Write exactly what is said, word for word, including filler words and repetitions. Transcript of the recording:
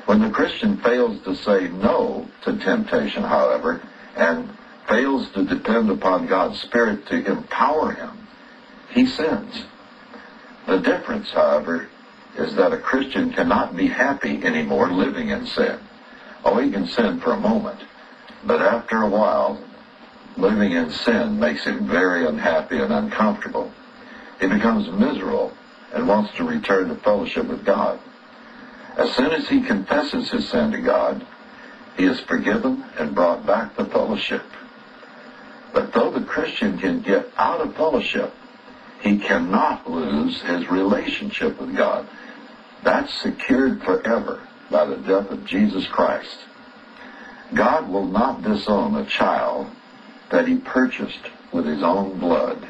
When the Christian fails to say no to temptation, however, and fails to depend upon God's Spirit to empower him, he sins. The difference, however, is that a Christian cannot be happy anymore living in sin. Oh, he can sin for a moment, but after a while, living in sin makes him very unhappy and uncomfortable. He becomes miserable and wants to return to fellowship with God. As soon as he confesses his sin to God, he is forgiven and brought back to fellowship. But though the Christian can get out of fellowship, he cannot lose his relationship with God. That's secured forever by the death of Jesus Christ. God will not disown a child that he purchased with his own blood.